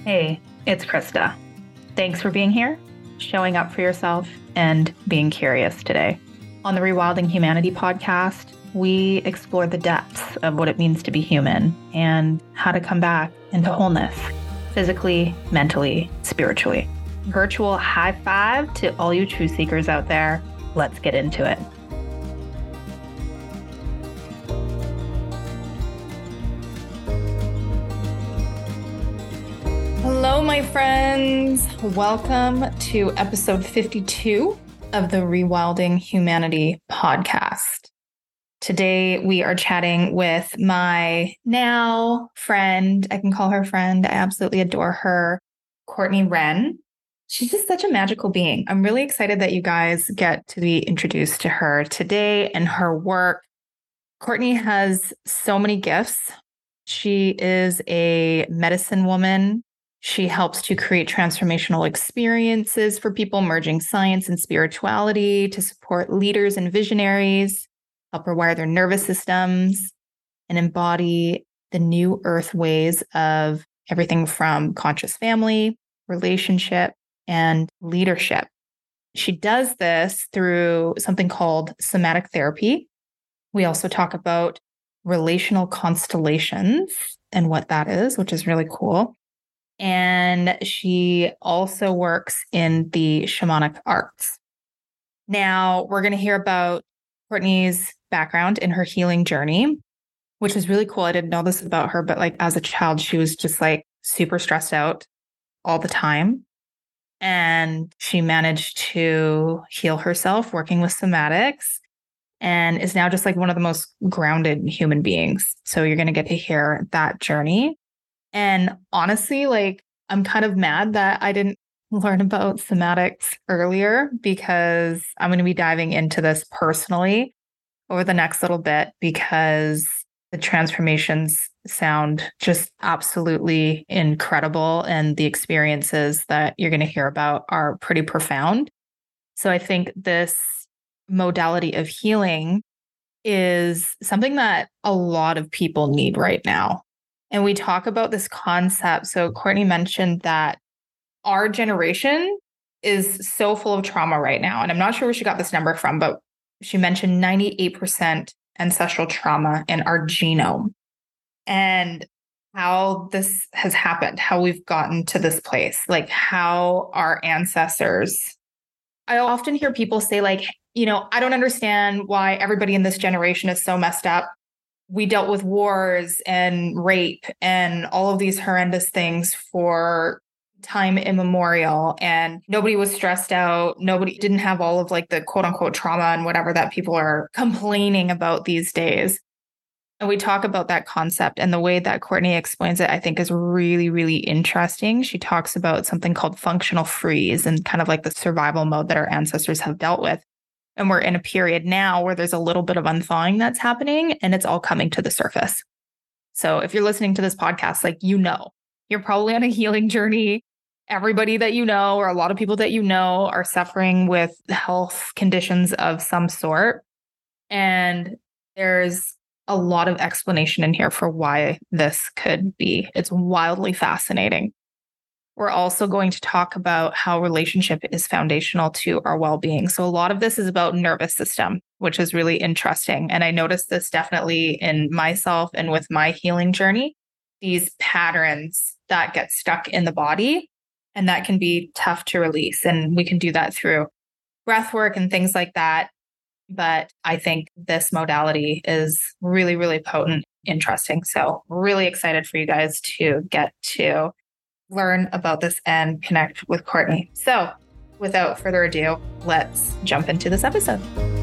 Hey, it's Krista. Thanks for being here, showing up for yourself, and being curious today. On the Rewilding Humanity podcast, we explore the depths of what it means to be human and how to come back into wholeness, physically, mentally, spiritually. Virtual high five to all you truth seekers out there. Let's get into it. Hello, my friends. Welcome to episode 52 of the Rewilding Humanity podcast. Today, we are chatting with my now friend. I can call her friend. I absolutely adore her, Courtney Wren. She's just such a magical being. I'm really excited that you guys get to be introduced to her today and her work. Courtney has so many gifts. She is a medicine woman. She helps to create transformational experiences for people, merging science and spirituality to support leaders and visionaries, help rewire their nervous systems, and embody the new earth ways of everything from conscious family, relationship, and leadership. She does this through something called somatic therapy. We also talk about relational constellations and what that is, which is really cool. And she also works in the shamanic arts. Now, we're going to hear about Courtney's background in her healing journey, which is really cool. I didn't know this about her, but like as a child, she was just like super stressed out all the time. And she managed to heal herself working with somatics and is now just like one of the most grounded human beings. So you're going to get to hear that journey. And honestly, like, I'm kind of mad that I didn't learn about somatics earlier because I'm going to be diving into this personally over the next little bit because the transformations sound just absolutely incredible. And the experiences that you're going to hear about are pretty profound. So I think this modality of healing is something that a lot of people need right now. And we talk about this concept. So Courtney mentioned that our generation is so full of trauma right now. And I'm not sure where she got this number from, but she mentioned 98% ancestral trauma in our genome and how this has happened, how we've gotten to this place, like how our ancestors. I often hear people say like, I don't understand why everybody in this generation is so messed up. We dealt with wars and rape and all of these horrendous things for time immemorial. And nobody was stressed out. Nobody didn't have all of like the quote unquote trauma and whatever that people are complaining about these days. And we talk about that concept, and the way that Courtney explains it, I think is really, really interesting. She talks about something called functional freeze and kind of like the survival mode that our ancestors have dealt with. And we're in a period now where there's a little bit of unthawing that's happening and it's all coming to the surface. So if you're listening to this podcast, like, you're probably on a healing journey. Everybody that you know, or a lot of people that you know, are suffering with health conditions of some sort. And there's a lot of explanation in here for why this could be. It's wildly fascinating. We're also going to talk about how relationship is foundational to our well-being. So a lot of this is about nervous system, which is really interesting. And I noticed this definitely in myself and with my healing journey, these patterns that get stuck in the body, and that can be tough to release. And we can do that through breath work and things like that. But I think this modality is really, really potent, interesting. So really excited for you guys to get to learn about this and connect with Courtney. So without further ado, let's jump into this episode.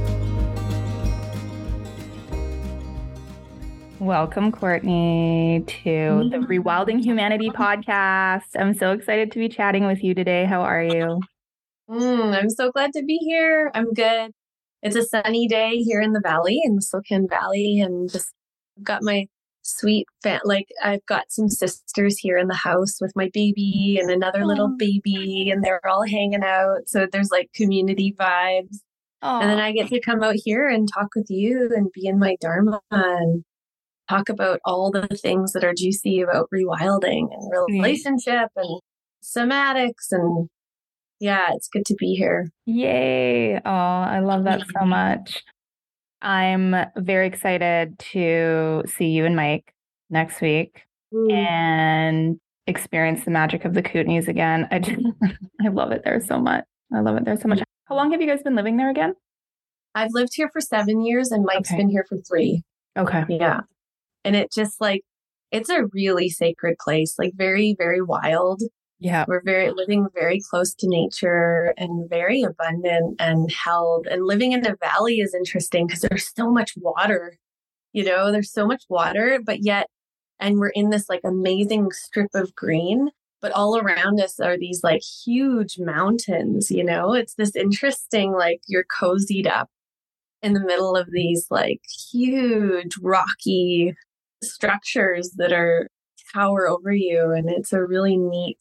Welcome, Courtney, to the Rewilding Humanity podcast. I'm so excited to be chatting with you today. How are you? I'm so glad to be here. I'm good. It's a sunny day here in the valley, in the Spokane Valley, and just got my sweet I've got some sisters here in the house with my baby and another little baby, and they're all hanging out. So there's like community vibes. And then I get to come out here and talk with you and be in my Dharma. And talk about all the things that are juicy about rewilding and relationship and somatics. And yeah, it's good to be here. Yay. Oh, I love that so much. I'm very excited to see you and Mike next week and experience the magic of the Kootenays again. I love it there so much. I love it there so much. How long have you guys been living there again? I've lived here for 7 years and Mike's been here for 3. Okay. Yeah. And it just like, it's a really sacred place, like very, very wild. Yeah. We're living very close to nature and very abundant and held. And living in a valley is interesting because there's so much water, there's so much water, but yet, and we're in this like amazing strip of green, but all around us are these like huge mountains, it's this interesting, like you're cozied up in the middle of these like huge rocky structures that are tower over you. And it's a really neat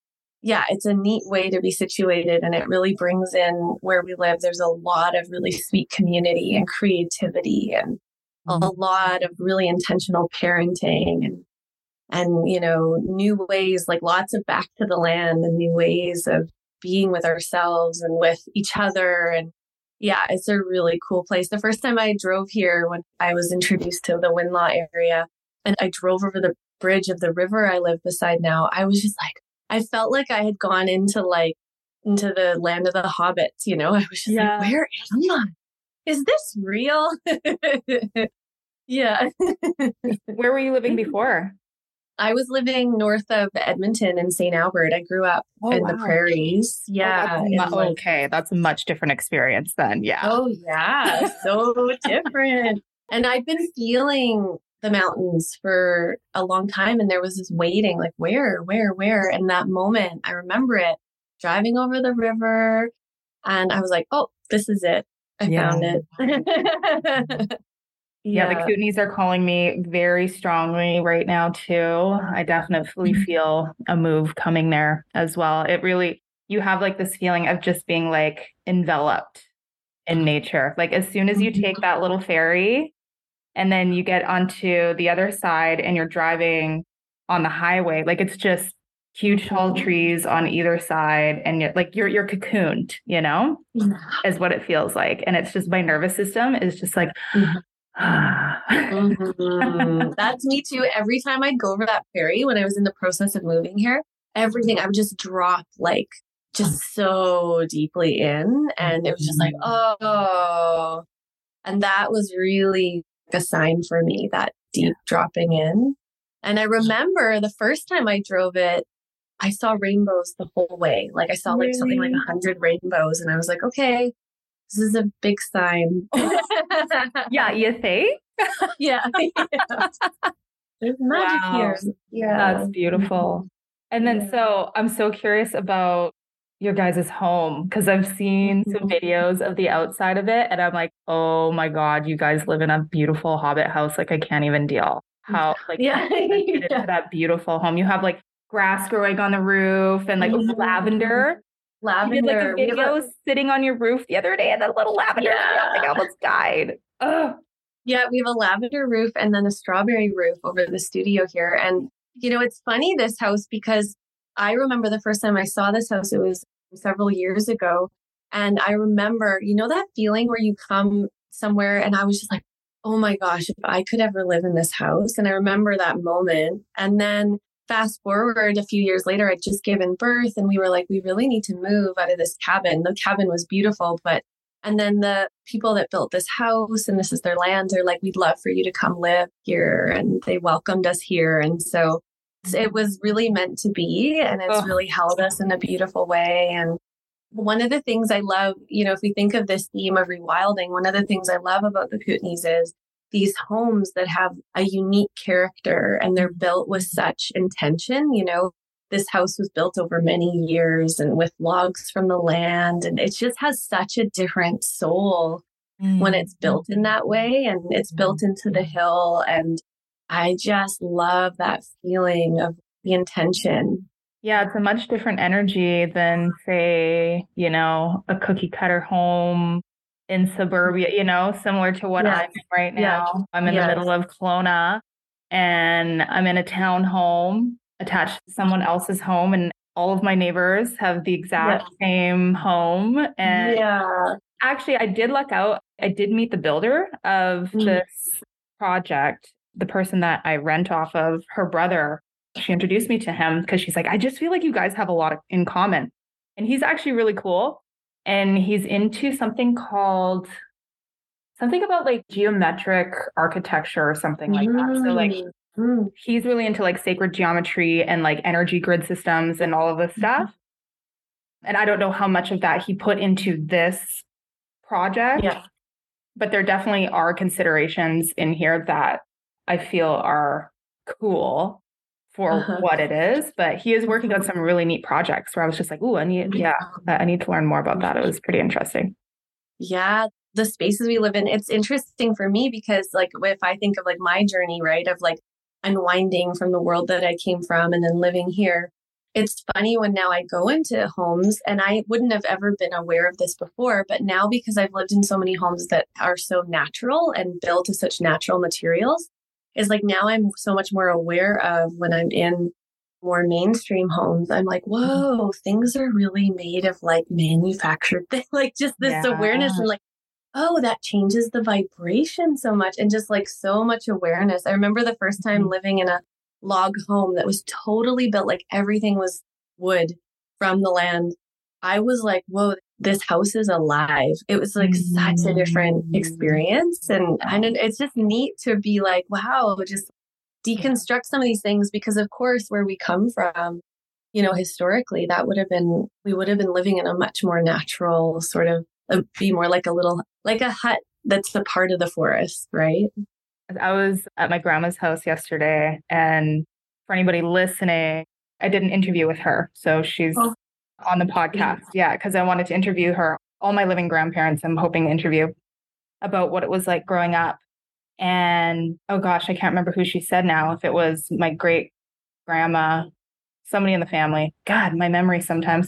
way to be situated. And it really brings in where we live. There's a lot of really sweet community and creativity and a lot of really intentional parenting and, new ways, like lots of back to the land and new ways of being with ourselves and with each other. And yeah, it's a really cool place. The first time I drove here, when I was introduced to the Winlaw area and I drove over the bridge of the river I live beside now, I was just like, I felt like I had gone into the land of the hobbits, I was just like, where am I? Is this real? Yeah. Where were you living before? I was living north of Edmonton in St. Albert. I grew up in the prairies. Yeah. Okay. That's a much different experience then. Yeah. Oh, yeah. So different. And I've been feeling the mountains for a long time. And there was this waiting, like, where? And that moment, I remember it driving over the river. And I was like, oh, this is it. I found it. Yeah, the Kootenays are calling me very strongly right now too. I definitely feel a move coming there as well. You have like this feeling of just being like enveloped in nature. Like as soon as you take that little ferry and then you get onto the other side and you're driving on the highway, like it's just huge tall trees on either side and you're cocooned, is what it feels like. And it's just my nervous system is just like That's me too. Every time I'd go over that ferry when I was in the process of moving here, everything I would just drop like just so deeply in. And it was just like, oh, and that was really a sign for me, that deep dropping in. And I remember the first time I drove it, I saw rainbows the whole way. Like I saw like something like 100 rainbows. And I was like, okay, this is a big sign. Yeah, you think? Yeah. There's magic here. Yeah. That's beautiful. And then so I'm so curious about your guys' home because I've seen some videos of the outside of it and I'm like, oh my God, you guys live in a beautiful hobbit house. Like I can't even deal how into that beautiful home. You have like grass growing on the roof and like lavender. You did like a video sitting on your roof the other day and that little lavender I almost died. Ugh. Yeah, we have a lavender roof and then a strawberry roof over the studio here. And, it's funny, this house, because I remember the first time I saw this house, it was several years ago. And I remember, that feeling where you come somewhere and I was just like, oh my gosh, if I could ever live in this house. And I remember that moment. And then fast forward a few years later, I'd just given birth and we were like, we really need to move out of this cabin. The cabin was beautiful, and then the people that built this house and this is their land, they're like, we'd love for you to come live here. And they welcomed us here. And so it was really meant to be. And it's really held us in a beautiful way. And one of the things I love, if we think of this theme of rewilding, one of the things I love about the Kootenays is these homes that have a unique character and they're built with such intention. This house was built over many years and with logs from the land. And it just has such a different soul when it's built in that way and it's built into the hill. And I just love that feeling of the intention. Yeah, it's a much different energy than, say, a cookie cutter home in suburbia, similar to what I'm in right now. I'm in the middle of Kelowna. and I'm in a townhome attached to someone else's home, and all of my neighbors have the exact same home. And actually, I did luck out. I did meet the builder of this project, the person that I rent off of, her brother. She introduced me to him because she's like, I just feel like you guys have a lot in common. And he's actually really cool. And he's into something about like geometric architecture or something like that. So like he's really into like sacred geometry and like energy grid systems and all of this stuff. And I don't know how much of that he put into this project, but there definitely are considerations in here that I feel are cool for what it is. But he is working on some really neat projects where I was just like, ooh, I need to learn more about that. It was pretty interesting. Yeah. The spaces we live in, it's interesting for me because like if I think of like my journey, right, of like unwinding from the world that I came from and then living here, it's funny when now I go into homes, and I wouldn't have ever been aware of this before, but now because I've lived in so many homes that are so natural and built to such natural materials, is like now I'm so much more aware of when I'm in more mainstream homes. I'm like, whoa, things are really made of like manufactured things, like just this awareness and like, oh, that changes the vibration so much, and just like so much awareness. I remember the first time living in a log home that was totally built, like everything was wood from the land. I was like, whoa, this house is alive. It was like such a different experience. And it's just neat to be like, wow, just deconstruct some of these things, because of course, where we come from, historically, we would have been living in a much more natural sort of, be more like a hut that's a part of the forest, right? I was at my grandma's house yesterday, and for anybody listening, I did an interview with her. So she's on the podcast. Yeah, because I wanted to interview her. All my living grandparents, I'm hoping to interview about what it was like growing up. And oh gosh, I can't remember who she said now. If it was my great grandma, somebody in the family. God, my memory sometimes.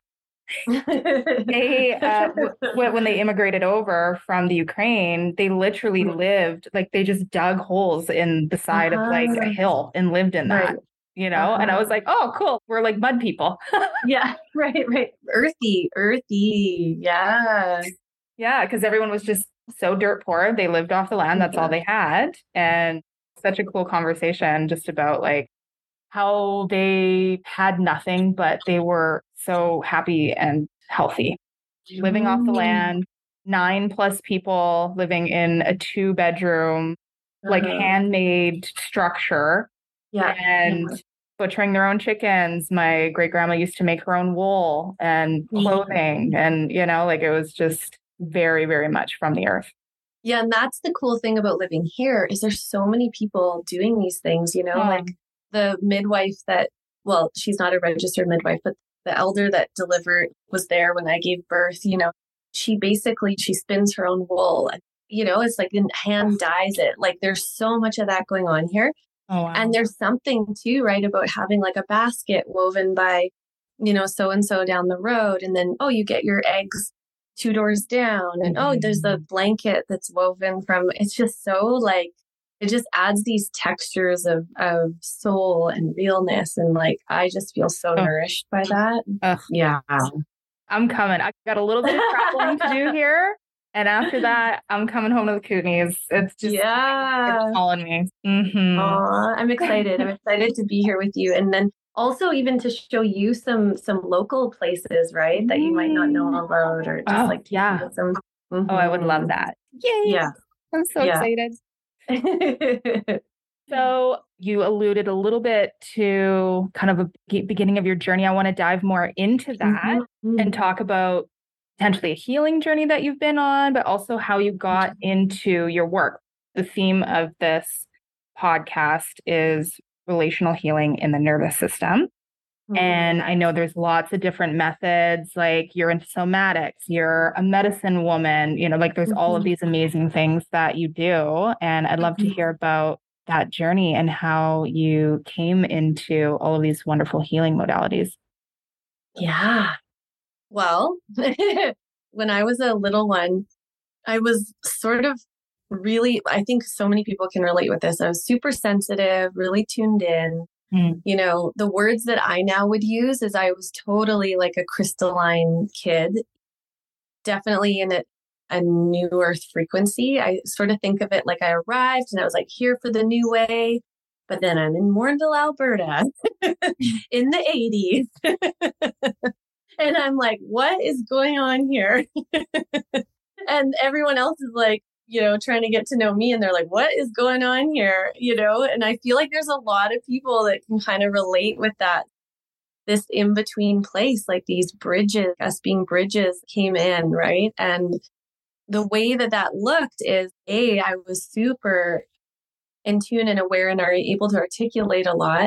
They when they immigrated over from the Ukraine, they literally lived like they just dug holes in the side of like a hill and lived in that, and I was like, oh, cool. We're like mud people. Yeah, right. Earthy. Yeah. Yeah, because everyone was just so dirt poor. They lived off the land. That's all they had. And such a cool conversation just about like how they had nothing, but they were so happy and healthy, living off the land, 9+ people living in a 2-bedroom, like handmade structure, and butchering their own chickens. My great grandma used to make her own wool and clothing, and like it was just very, very much from the earth. Yeah, and that's the cool thing about living here is there's so many people doing these things, like the midwife she's not a registered midwife, but the elder that delivered was there when I gave birth, she spins her own wool, it's like hand dyes it. Like there's so much of that going on here. Oh, wow. And there's something too, right, about having like a basket woven by, so-and-so down the road. And then, you get your eggs 2 doors down, and there's the blanket that's woven from, it's just so like, it just adds these textures of soul and realness. And like, I just feel so nourished by that. Yeah. I'm coming. I got a little bit of traveling to do here. And after that, I'm coming home to the Kootenays. It's just, it's calling me. Mm-hmm. I'm excited. I'm excited to be here with you. And then also even to show you some local places, right, that you might not know about, or just some. Mm-hmm. Oh, I would love that. Yay. Yeah. I'm so excited. So you alluded a little bit to kind of a beginning of your journey. I want to dive more into that and talk about potentially a healing journey that you've been on, but also how you got into your work. The theme of this podcast is relational healing in the nervous system. And I know there's lots of different methods, like you're into somatics, you're a medicine woman, like there's all of these amazing things that you do. And I'd love to hear about that journey and how you came into all of these wonderful healing modalities. Yeah. Well, when I was a little one, I was sort of really, I think so many people can relate with this. I was super sensitive, really tuned in. You know, the words that I now would use is I was totally like a crystalline kid, definitely in a new earth frequency. I sort of think of it like I arrived and I was like here for the new way, but then I'm in Morinville, Alberta in the 80s. And I'm like, what is going on here? And everyone else is like, you know, trying to get to know me. And they're like, what is going on here? You know, and I feel like there's a lot of people that can kind of relate with that, this in between place, like these bridges, us being bridges came in, right? And the way that that looked is, I was super in tune and aware and are able to articulate a lot.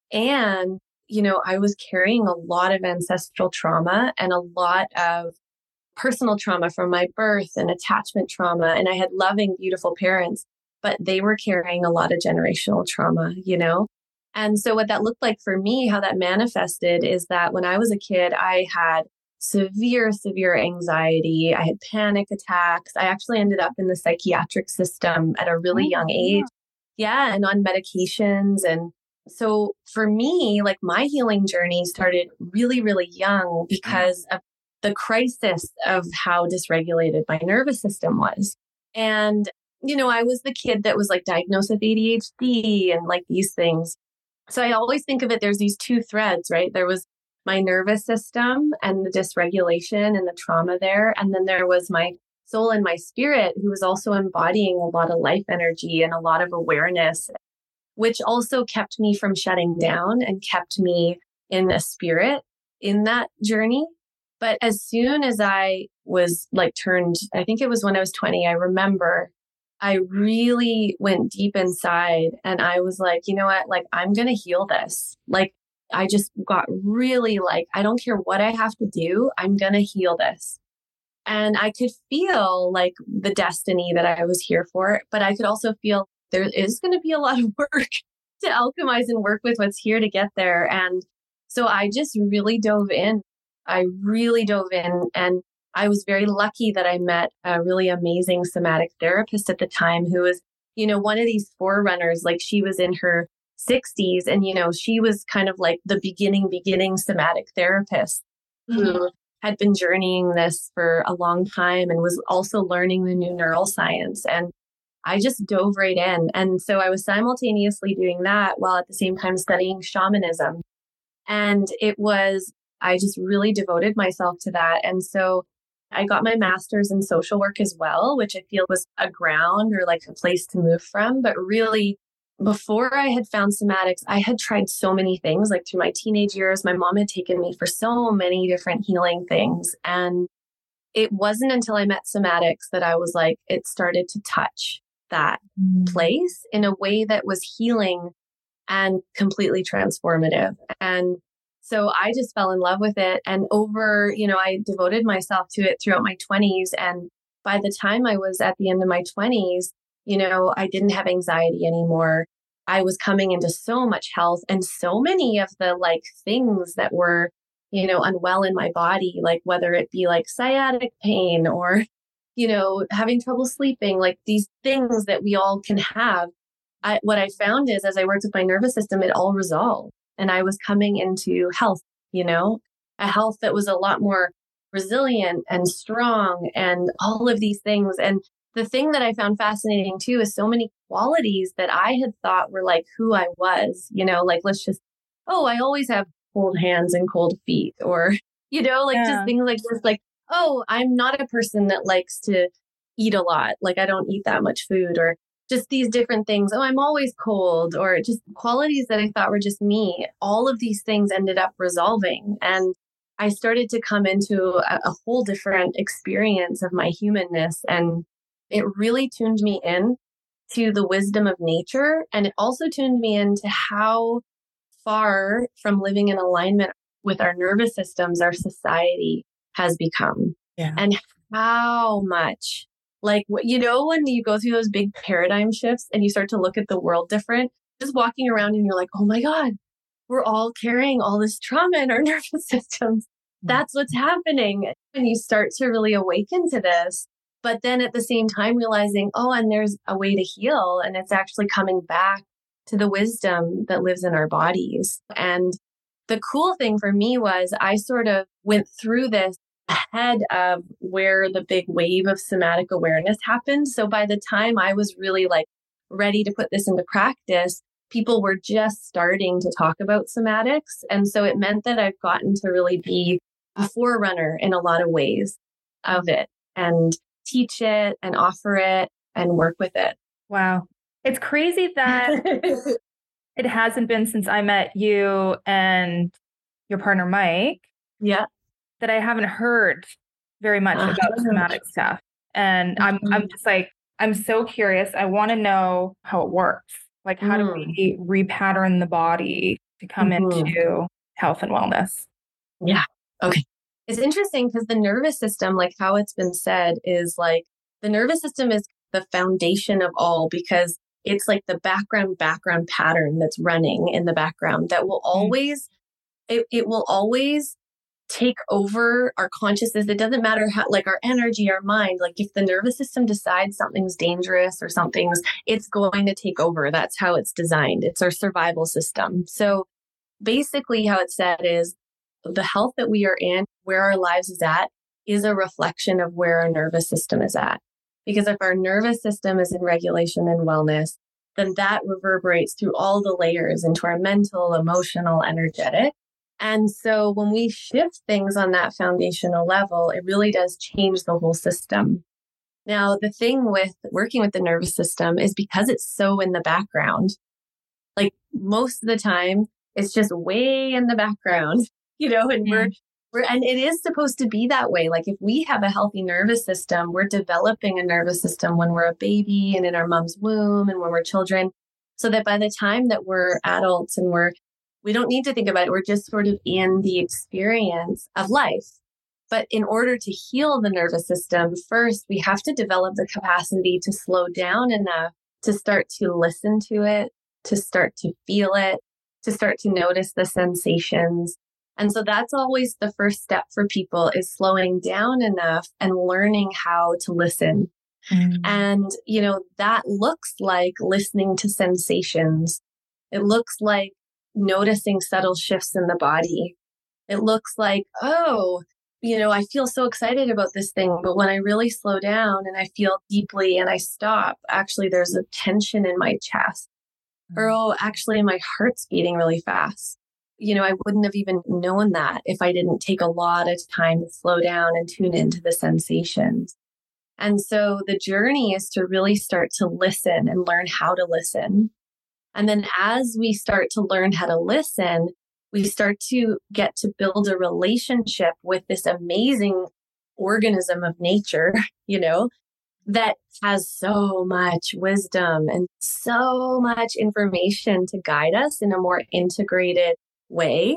And, you know, I was carrying a lot of ancestral trauma and a lot of personal trauma from my birth and attachment trauma. And I had loving, beautiful parents, but they were carrying a lot of generational trauma, you know? And so what that looked like for me, how that manifested is that when I was a kid, I had severe, severe anxiety. I had panic attacks. I actually ended up in the psychiatric system at a really young age. Yeah. And on medications. And so for me, like my healing journey started really, really young because of the crisis of how dysregulated my nervous system was. And, you know, I was the kid that was like diagnosed with ADHD and like these things. So I always think of it, there's these two threads, right? There was my nervous system and the dysregulation and the trauma there. And then there was my soul and my spirit, who was also embodying a lot of life energy and a lot of awareness, which also kept me from shutting down and kept me in a spirit in that journey. But as soon as I was like turned, I think it was when I was 20, I remember I really went deep inside and I was like, you know what, like, I'm going to heal this. Like, I just got really like, I don't care what I have to do. I'm going to heal this. And I could feel like the destiny that I was here for, but I could also feel there is going to be a lot of work to alchemize and work with what's here to get there. And so I just really dove in. I really dove in, and I was very lucky that I met a really amazing somatic therapist at the time who was, you know, one of these forerunners. Like, she was in her 60s and, you know, she was kind of like the beginning somatic therapist who had been journeying this for a long time and was also learning the new neural science. And I just dove right in. And so I was simultaneously doing that while at the same time studying shamanism. And I just really devoted myself to that. And so I got my master's in social work as well, which I feel was a ground or like a place to move from. But really, before I had found somatics, I had tried so many things. Like through my teenage years, my mom had taken me for so many different healing things. And it wasn't until I met somatics that I was like, it started to touch that place in a way that was healing and completely transformative. And so I just fell in love with it. And I devoted myself to it throughout my 20s. And by the time I was at the end of my 20s, you know, I didn't have anxiety anymore. I was coming into so much health, and so many of the like things that were, you know, unwell in my body, like whether it be like sciatic pain or, you know, having trouble sleeping, like these things that we all can have. What I found is as I worked with my nervous system, it all resolved. And I was coming into health, you know, a health that was a lot more resilient and strong and all of these things. And the thing that I found fascinating too is so many qualities that I had thought were like who I was, you know, like I always have cold hands and cold feet, or, you know, like just things like this, like, I'm not a person that likes to eat a lot. Like, I don't eat that much food, or just these different things. I'm always cold, or just qualities that I thought were just me. All of these things ended up resolving. And I started to come into a whole different experience of my humanness. And it really tuned me in to the wisdom of nature. And it also tuned me into how far from living in alignment with our nervous systems, our society has become. Yeah. And how much, like, you know, when you go through those big paradigm shifts and you start to look at the world different, just walking around and you're like, oh my God, we're all carrying all this trauma in our nervous systems. That's what's happening. When you start to really awaken to this, But then at the same time realizing, oh, and there's a way to heal, and it's actually coming back to the wisdom that lives in our bodies. And the cool thing for me was I sort of went through this ahead of where the big wave of somatic awareness happened. So by the time I was really like ready to put this into practice, people were just starting to talk about somatics. And so it meant that I've gotten to really be a forerunner in a lot of ways of it and teach it and offer it and work with it. Wow. It's crazy that it hasn't been since I met you and your partner, Mike. Yeah. That I haven't heard very much about somatic stuff. And I'm just like, I'm so curious. I want to know how it works. Like, how do we repattern the body to come into health and wellness? Yeah. Okay. It's interesting because the nervous system, like how it's been said, is like the nervous system is the foundation of all, because it's like the background pattern that's running in the background that will always, it will always take over our consciousness. It doesn't matter how, like our energy, our mind, like if the nervous system decides something's dangerous or it's going to take over. That's how it's designed. It's our survival system. So basically how it's said is the health that we are in, where our lives is at, is a reflection of where our nervous system is at. Because if our nervous system is in regulation and wellness, then that reverberates through all the layers into our mental, emotional, energetic. And so when we shift things on that foundational level, it really does change the whole system. Now, the thing with working with the nervous system is because it's so in the background, like most of the time, it's just way in the background, and and it is supposed to be that way. Like if we have a healthy nervous system, we're developing a nervous system when we're a baby and in our mom's womb and when we're children, so that by the time that we're adults and we don't need to think about it. We're just sort of in the experience of life. But in order to heal the nervous system, first, we have to develop the capacity to slow down enough to start to listen to it, to start to feel it, to start to notice the sensations. And so that's always the first step for people, is slowing down enough and learning how to listen. And, that looks like listening to sensations. It looks like noticing subtle shifts in the body. It looks like, I feel so excited about this thing, but when I really slow down and I feel deeply and I stop, actually there's a tension in my chest. Or, actually my heart's beating really fast. I wouldn't have even known that if I didn't take a lot of time to slow down and tune into the sensations. And so the journey is to really start to listen and learn how to listen. And then as we start to learn how to listen, we start to get to build a relationship with this amazing organism of nature, that has so much wisdom and so much information to guide us in a more integrated way.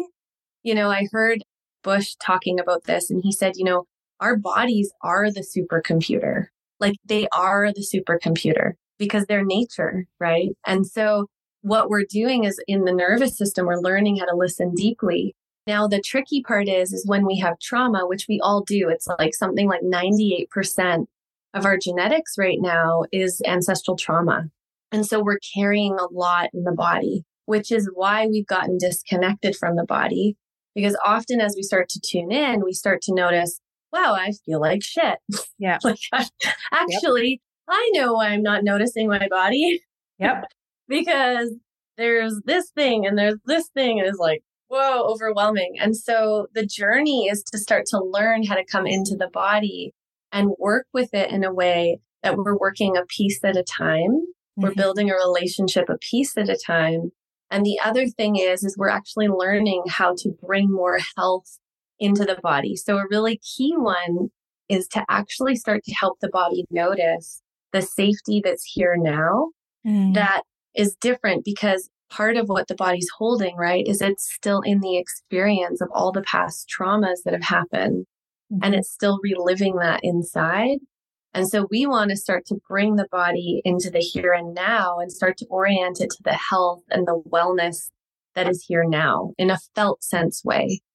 I heard Bush talking about this, and he said, our bodies are the supercomputer. Like they are the supercomputer because they're nature, right? And so what we're doing is in the nervous system, we're learning how to listen deeply. Now, the tricky part is when we have trauma, which we all do, it's like something like 98% of our genetics right now is ancestral trauma. And so we're carrying a lot in the body, which is why we've gotten disconnected from the body. Because often as we start to tune in, we start to notice, wow, I feel like shit. Yeah. Actually, I know I'm not noticing my body. Yep. Because there's this thing and there's this thing, and it's like, whoa, overwhelming. And so the journey is to start to learn how to come into the body and work with it in a way that we're working a piece at a time. We're building a relationship a piece at a time. And the other thing is we're actually learning how to bring more health into the body. So a really key one is to actually start to help the body notice the safety that's here now. That is different, because part of what the body's holding, right, is it's still in the experience of all the past traumas that have happened, and it's still reliving that inside. And so we want to start to bring the body into the here and now and start to orient it to the health and the wellness that is here now in a felt sense way.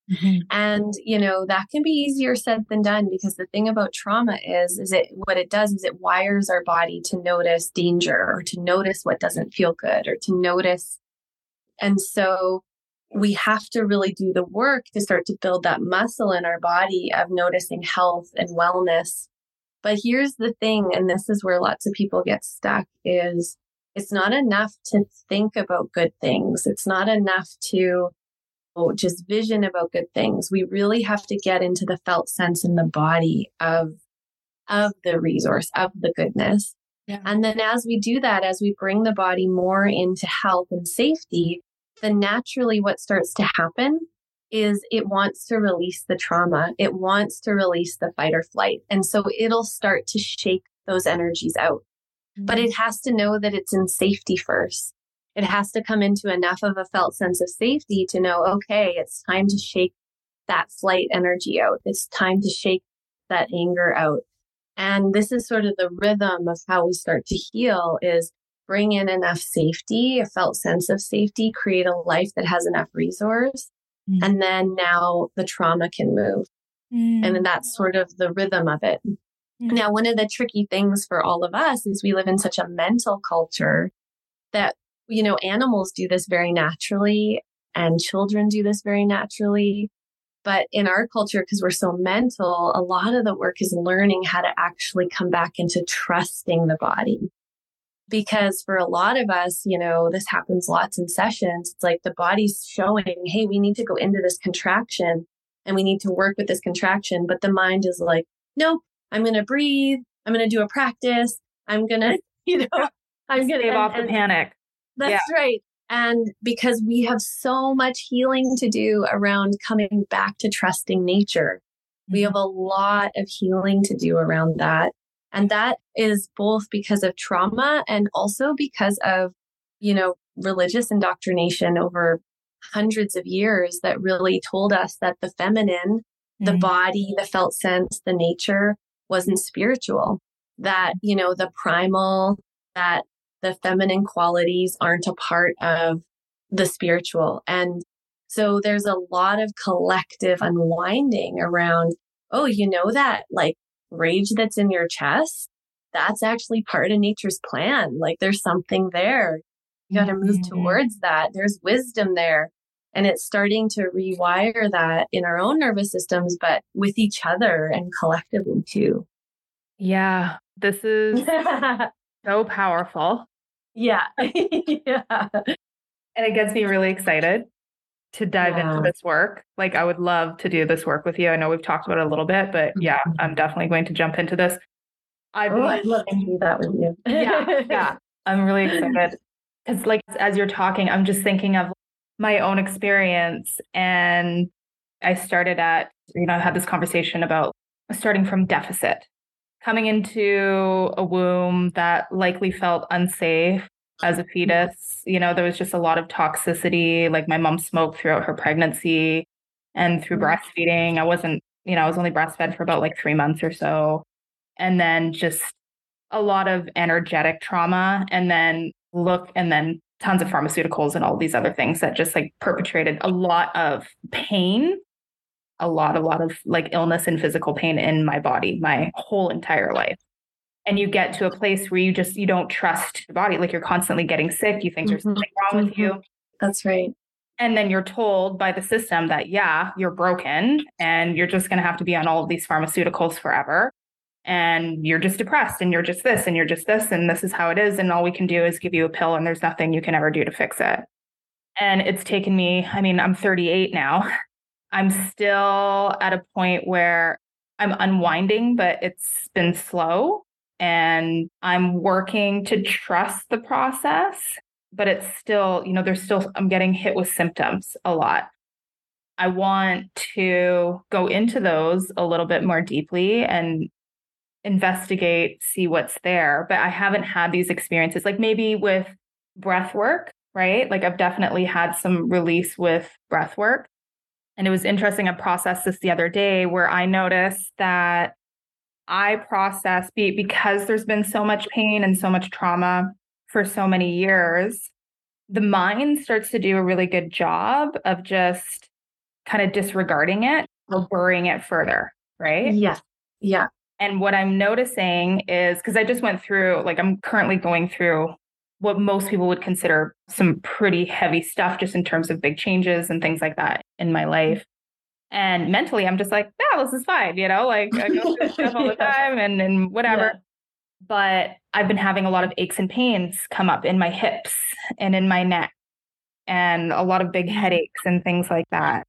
Mhm. And, that can be easier said than done, because the thing about trauma what it does is it wires our body to notice danger, or to notice what doesn't feel good, or to notice. And so we have to really do the work to start to build that muscle in our body of noticing health and wellness. But here's the thing, and this is where lots of people get stuck, is it's not enough to think about good things. It's not enough to just vision about good things. We really have to get into the felt sense in the body of the resource, of the goodness. Yeah. And then as we do that, as we bring the body more into health and safety, then naturally what starts to happen is it wants to release the trauma. It wants to release the fight or flight. And so it'll start to shake those energies out. But it has to know that it's in safety first. It has to come into enough of a felt sense of safety to know, okay, it's time to shake that flight energy out. It's time to shake that anger out. And this is sort of the rhythm of how we start to heal, is bring in enough safety, a felt sense of safety, create a life that has enough resource. And then now the trauma can move. And then that's sort of the rhythm of it. Now, one of the tricky things for all of us is we live in such a mental culture that, animals do this very naturally, and children do this very naturally. But in our culture, because we're so mental, a lot of the work is learning how to actually come back into trusting the body. Because for a lot of us, this happens lots in sessions. It's like the body's showing, hey, we need to go into this contraction and we need to work with this contraction. But the mind is like, nope, I'm going to breathe. I'm going to do a practice. I'm going to, I'm going to save off the panic. That's right. And because we have so much healing to do around coming back to trusting nature, we have a lot of healing to do around that. And that is both because of trauma and also because of, religious indoctrination over hundreds of years that really told us that the feminine, the body, the felt sense, the nature wasn't spiritual, that, the primal, that the feminine qualities aren't a part of the spiritual. And so there's a lot of collective unwinding around, that like rage that's in your chest, that's actually part of nature's plan. Like there's something there. You got to move towards that. There's wisdom there. And it's starting to rewire that in our own nervous systems, but with each other and collectively too. Yeah, this is so powerful. Yeah. Yeah. And it gets me really excited to dive into this work. Like, I would love to do this work with you. I know we've talked about it a little bit, but yeah, I'm definitely going to jump into this. I'd love to do that with you. Yeah. I'm really excited. Because like, as you're talking, I'm just thinking of my own experience. And I started I had this conversation about starting from deficit, coming into a womb that likely felt unsafe as a fetus. There was just a lot of toxicity. Like my mom smoked throughout her pregnancy and through breastfeeding. I was only breastfed for about like 3 months or so. And then just a lot of energetic trauma, and then tons of pharmaceuticals and all these other things that just like perpetrated a lot of pain, a lot of like illness and physical pain in my body, my whole entire life. And you get to a place where you don't trust your body. Like you're constantly getting sick. You think there's something wrong with you. That's right. And then you're told by the system that, you're broken and you're just going to have to be on all of these pharmaceuticals forever. And you're just depressed and you're just this and you're just this and this is how it is. And all we can do is give you a pill and there's nothing you can ever do to fix it. And it's taken me, I'm 38 now. I'm still at a point where I'm unwinding, but it's been slow and I'm working to trust the process, but it's still, I'm getting hit with symptoms a lot. I want to go into those a little bit more deeply and investigate, see what's there. But I haven't had these experiences, like maybe with breath work, right? Like I've definitely had some release with breath work. And it was interesting. I processed this the other day where I noticed that I process because there's been so much pain and so much trauma for so many years, the mind starts to do a really good job of just kind of disregarding it or burying it further, right? Yeah. Yeah. And what I'm noticing is, because I just went through, like, I'm currently going through what most people would consider some pretty heavy stuff, just in terms of big changes and things like that in my life. And mentally, I'm just like, yeah, this is fine. Like I go through stuff all the time and whatever. Yeah. But I've been having a lot of aches and pains come up in my hips and in my neck, and a lot of big headaches and things like that.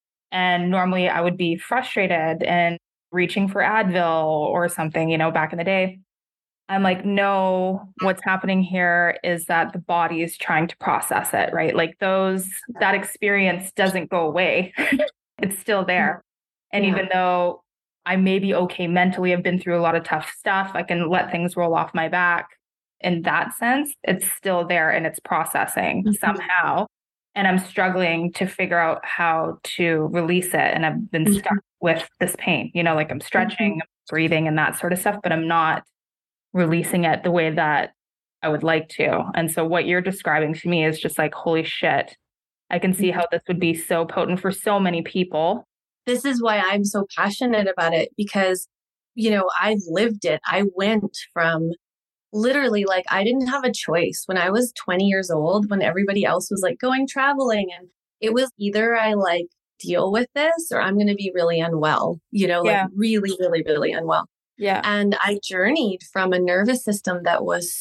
And normally I would be frustrated and reaching for Advil or something, back in the day. I'm like, no, what's happening here is that the body is trying to process it, right? Like that experience doesn't go away. It's still there. And even though I may be okay mentally, I've been through a lot of tough stuff, I can let things roll off my back. In that sense, it's still there and it's processing somehow. And I'm struggling to figure out how to release it. And I've been stuck with this pain, like I'm stretching, breathing and that sort of stuff, but I'm not releasing it the way that I would like to. And so what you're describing to me is just like, holy shit, I can see how this would be so potent for so many people. This is why I'm so passionate about it, because, I've lived it. I went from literally, like, I didn't have a choice when I was 20 years old, when everybody else was like going traveling, and it was either I like deal with this or I'm going to be really unwell, like really, really, really unwell. Yeah. And I journeyed from a nervous system that was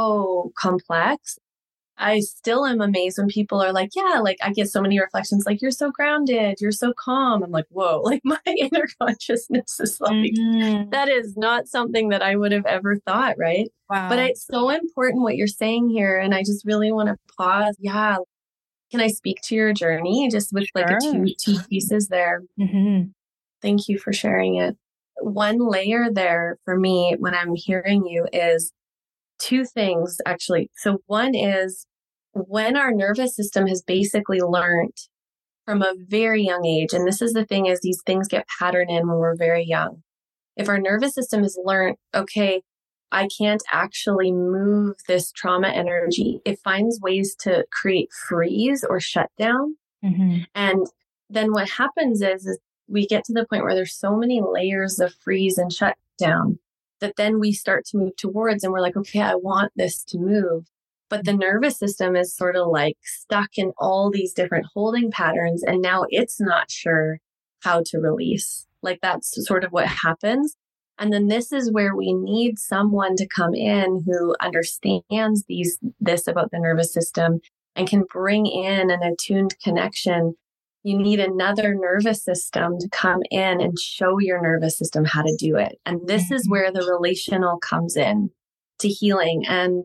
so complex. I still am amazed when people are like, yeah, like I get so many reflections, like, you're so grounded, you're so calm. I'm like, whoa, like my inner consciousness is like, that is not something that I would have ever thought. Right. Wow. But it's so important what you're saying here. And I just really want to pause. Yeah. Can I speak to your journey just with like a two pieces there? Thank you for sharing it. One layer there for me when I'm hearing you is two things, actually. So one is when our nervous system has basically learned from a very young age, and this is the thing, is these things get patterned in when we're very young. If our nervous system has learned, okay, I can't actually move this trauma energy, it finds ways to create freeze or shut down. And then what happens is we get to the point where there's so many layers of freeze and shut down that then we start to move towards, and we're like, okay, I want this to move. But the nervous system is sort of like stuck in all these different holding patterns. And now it's not sure how to release. Like that's sort of what happens. And then this is where we need someone to come in who understands this about the nervous system and can bring in an attuned connection. You need another nervous system to come in and show your nervous system how to do it. And this is where the relational comes in to healing. And,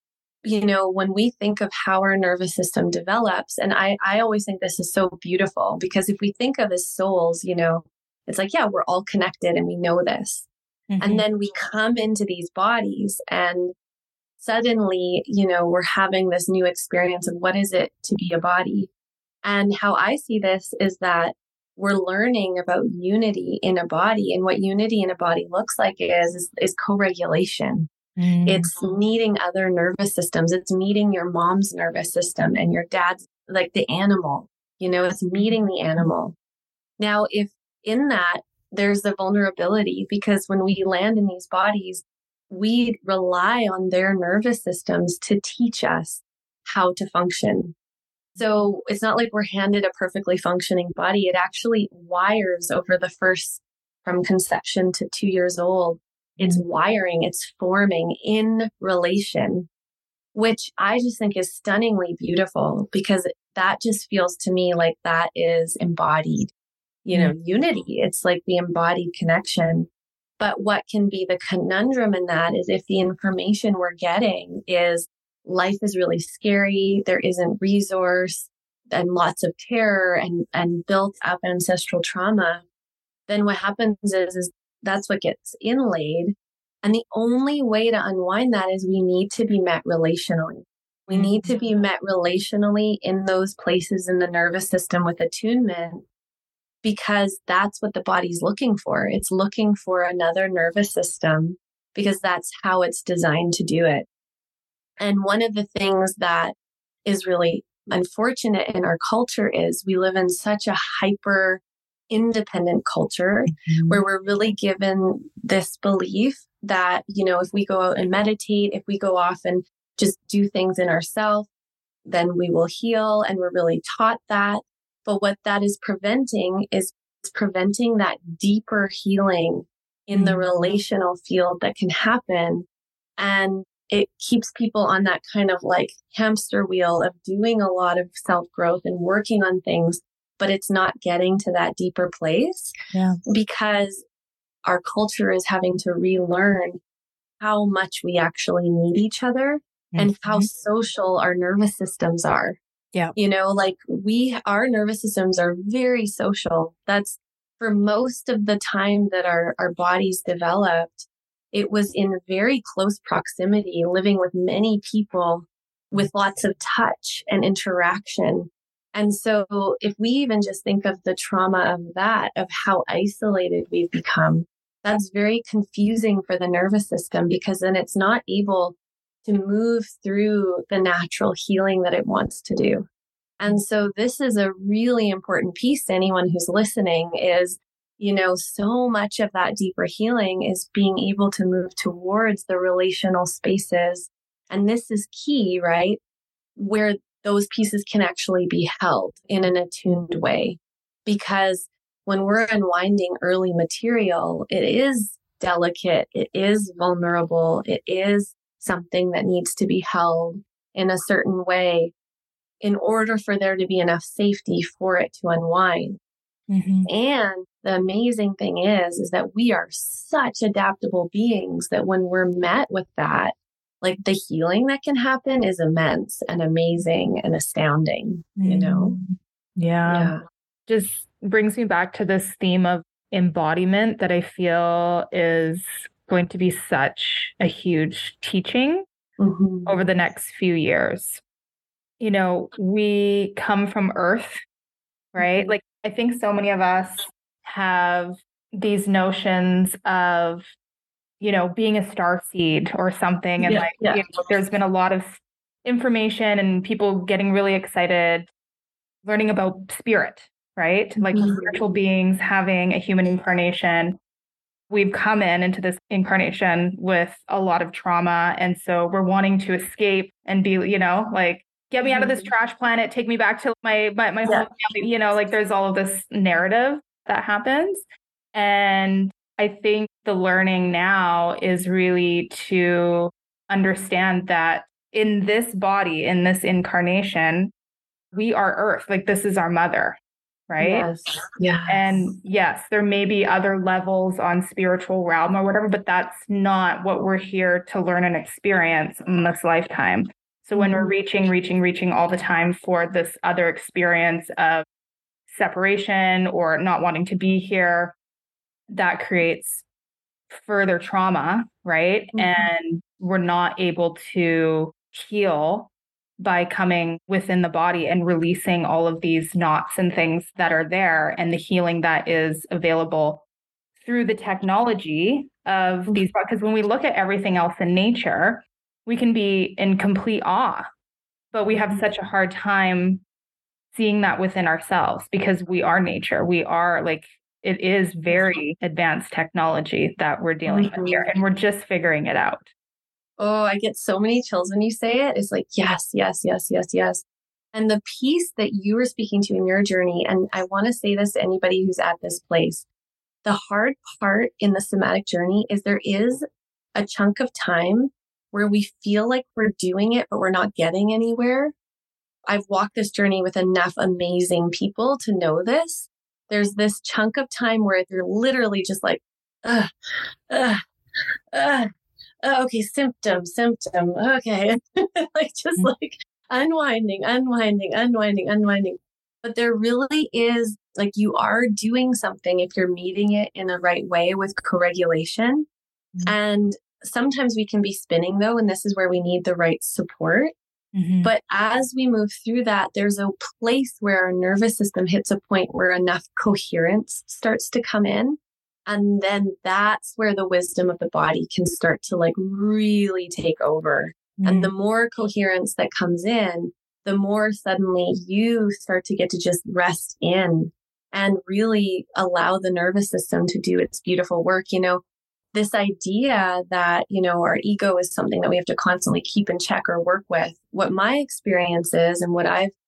when we think of how our nervous system develops, and I always think this is so beautiful, because if we think of as souls, it's like, yeah, we're all connected and we know this. And then we come into these bodies and suddenly, we're having this new experience of what is it to be a body. And how I see this is that we're learning about unity in a body, and what unity in a body looks like is co-regulation. It's meeting other nervous systems. It's meeting your mom's nervous system and your dad's, like the animal, it's meeting the animal. Now, if in that there's the vulnerability, because when we land in these bodies, we rely on their nervous systems to teach us how to function. So it's not like we're handed a perfectly functioning body. It actually wires over the first, from conception to 2 years old. It's wiring, it's forming in relation, which I just think is stunningly beautiful, because that just feels to me like that is embodied, unity. It's like the embodied connection. But what can be the conundrum in that is if the information we're getting is life is really scary, there isn't resource and lots of terror and built up ancestral trauma, then what happens is that's what gets inlaid. And the only way to unwind that is we need to be met relationally. We need to be met relationally in those places in the nervous system with attunement, because that's what the body's looking for. It's looking for another nervous system because that's how it's designed to do it. And one of the things that is really unfortunate in our culture is we live in such a hyper independent culture where we're really given this belief that, if we go out and meditate, if we go off and just do things in ourselves, then we will heal. And we're really taught that. But what that is preventing is it's preventing that deeper healing in the relational field that can happen. And it keeps people on that kind of like hamster wheel of doing a lot of self-growth and working on things, but it's not getting to that deeper place because our culture is having to relearn how much we actually need each other and how social our nervous systems are. Yeah. Our nervous systems are very social. That's for most of the time that our bodies developed. It was in very close proximity, living with many people with lots of touch and interaction. And so if we even just think of the trauma of that, of how isolated we've become, that's very confusing for the nervous system because then it's not able to move through the natural healing that it wants to do. And so this is a really important piece to anyone who's listening is, so much of that deeper healing is being able to move towards the relational spaces. And this is key, right? Where those pieces can actually be held in an attuned way. Because when we're unwinding early material, it is delicate, it is vulnerable, it is something that needs to be held in a certain way in order for there to be enough safety for it to unwind. And the amazing thing is that we are such adaptable beings that when we're met with that, like the healing that can happen is immense and amazing and astounding, Yeah. Just brings me back to this theme of embodiment that I feel is going to be such a huge teaching over the next few years. We come from Earth, right? Like, I think so many of us have these notions of, being a starseed or something. And there's been a lot of information and people getting really excited, learning about spirit, right? Like spiritual beings having a human incarnation. We've come into this incarnation with a lot of trauma. And so we're wanting to escape and be, get me out of this trash planet, take me back to my home family, there's all of this narrative that happens. And I think the learning now is really to understand that in this body, in this incarnation, we are Earth, like this is our mother, right? Yes. And yes, there may be other levels on spiritual realm or whatever, but that's not what we're here to learn and experience in this lifetime. So when we're reaching all the time for this other experience of separation or not wanting to be here, that creates further trauma, right? And we're not able to heal by coming within the body and releasing all of these knots and things that are there and the healing that is available through the technology of these. Because when we look at everything else in nature, we can be in complete awe, but we have such a hard time seeing that within ourselves because we are nature. We are it is very advanced technology that we're dealing with here, and we're just figuring it out. Oh, I get so many chills when you say it. It's like, yes, yes, yes, yes, yes. And the piece that you were speaking to in your journey, and I want to say this to anybody who's at this place, the hard part in the somatic journey is there is a chunk of time where we feel like we're doing it, but we're not getting anywhere. I've walked this journey with enough amazing people to know this. There's this chunk of time where you're literally just like, okay, symptom, okay. Like unwinding. But there really is, like, you are doing something if you're meeting it in the right way with co-regulation. And sometimes we can be spinning though, and this is where we need the right support. But as we move through that, there's a place where our nervous system hits a point where enough coherence starts to come in. And then that's where the wisdom of the body can start to like really take over. And the more coherence that comes in, the more suddenly you start to get to just rest in and really allow the nervous system to do its beautiful work. This idea that, our ego is something that we have to constantly keep in check or work with. What my experience is and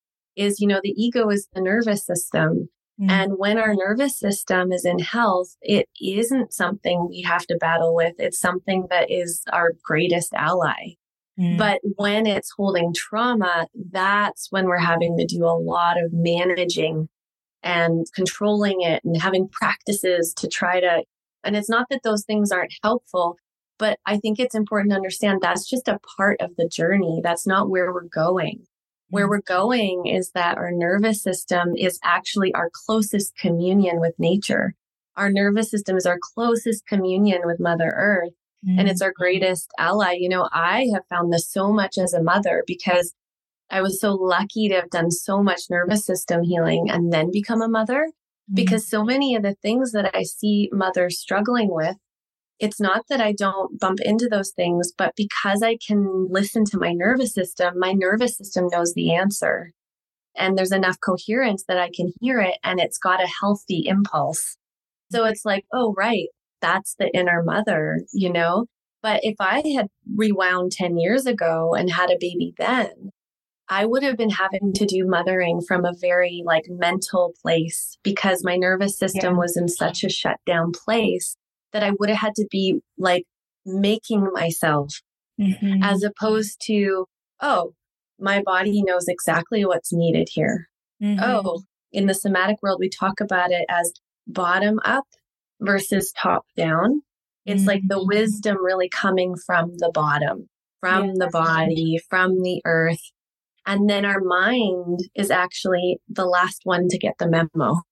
the ego is the nervous system. And when our nervous system is in health, it isn't something we have to battle with. It's something that is our greatest ally. But when it's holding trauma, that's when we're having to do a lot of managing and controlling it and having practices to and it's not that those things aren't helpful, but I think it's important to understand that's just a part of the journey. That's not where we're going. Where we're going is that our nervous system is actually our closest communion with nature. Our nervous system is our closest communion with Mother Earth, and it's our greatest ally. I have found this so much as a mother because I was so lucky to have done so much nervous system healing and then become a mother, because so many of the things that I see mothers struggling with, it's not that I don't bump into those things, but because I can listen to my nervous system knows the answer. And there's enough coherence that I can hear it, and it's got a healthy impulse. So it's like, oh, right, that's the inner mother, But if I had rewound 10 years ago and had a baby then, I would have been having to do mothering from a very mental place because my nervous system was in such a shut down place that I would have had to be making myself as opposed to, oh, my body knows exactly what's needed here. Oh, in the somatic world, we talk about it as bottom up versus top down. It's like the wisdom really coming from the bottom, from the body, from the earth. And then our mind is actually the last one to get the memo,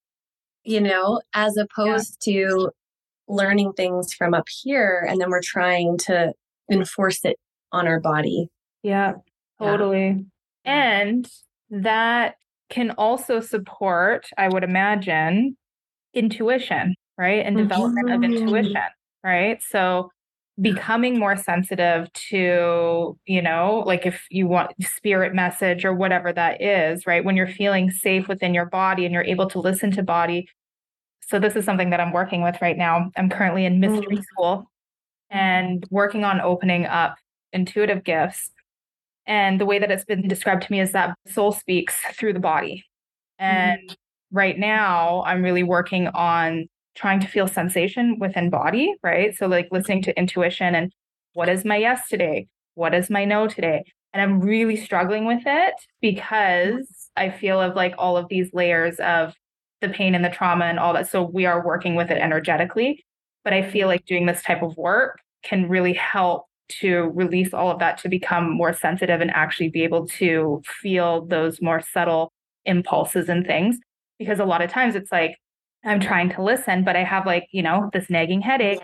as opposed to learning things from up here. And then we're trying to enforce it on our body. Yeah, totally. Yeah. And that can also support, I would imagine, intuition, right? And development of intuition, right? So becoming more sensitive to, if you want spirit message or whatever that is, right? When you're feeling safe within your body and you're able to listen to body. So this is something that I'm working with right now. I'm currently in mystery school and working on opening up intuitive gifts. And the way that it's been described to me is that soul speaks through the body. And right now I'm really working on trying to feel sensation within body, right? So listening to intuition and what is my yes today? What is my no today? And I'm really struggling with it because I feel of all of these layers of the pain and the trauma and all that. So we are working with it energetically, but I feel like doing this type of work can really help to release all of that, to become more sensitive and actually be able to feel those more subtle impulses and things. Because a lot of times it's I'm trying to listen, but I have this nagging headache